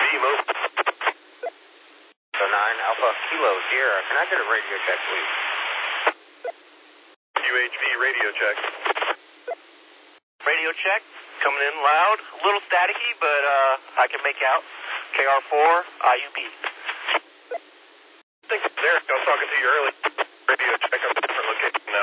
move. So 9 Alpha Kilo Sierra. Can I get a radio check, please? QHV radio check. Radio check. Coming in loud. A little staticky, but I can make out. KR4 IUB. I think it's Eric. I was talking to you earlier. Radio check. I'm in a different location now.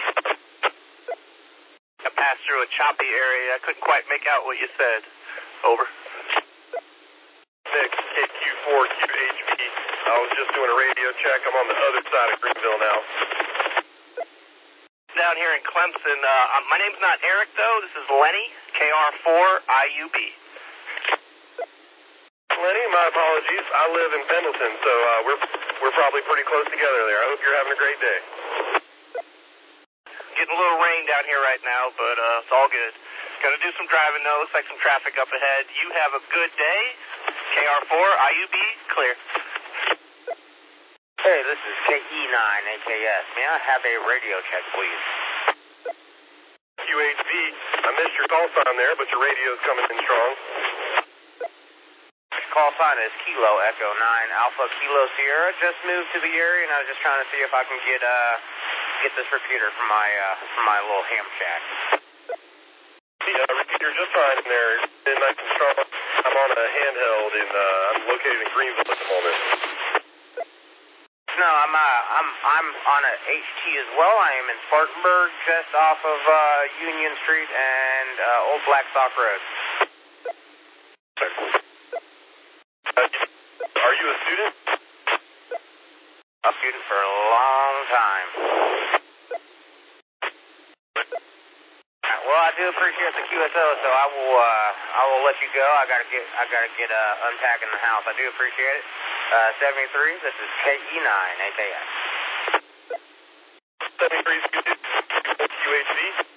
I passed through a choppy area. I couldn't quite make out what you said. Over. Nick, KQ4 QHV. I was just doing a radio check. I'm on the other side of Greenville now. Down here in Clemson. My name's not Eric, though. This is Lenny, KR4 IUB. Lenny, my apologies. I live in Pendleton, so we're probably pretty close together there. I hope you're having a great day. Getting a little rain down here right now, but it's all good. Gonna do some driving, though. Looks like some traffic up ahead. You have a good day. KR4 IUB, clear. Hey, this is KE9 AKS. May I have a radio check, please? QHV, I missed your call sign there, but your radio's coming in strong. Call sign is Kilo Echo 9 Alpha Kilo Sierra. Just moved to the area, and I was just trying to see if I can get this repeater from my little ham shack. Yeah, repeater just fine in there. It's nice and strong. I'm on a handheld, and I'm located in Greenville at the moment. No, I'm on a HT as well. I am in Spartanburg, just off of Union Street and Old Blackstock Road. Are you a student? A student for a long time. Well, I do appreciate the QSO, so I will let you go. I gotta get unpacking the house. I do appreciate it. 73. This is KE9 AKS. 73 QHV.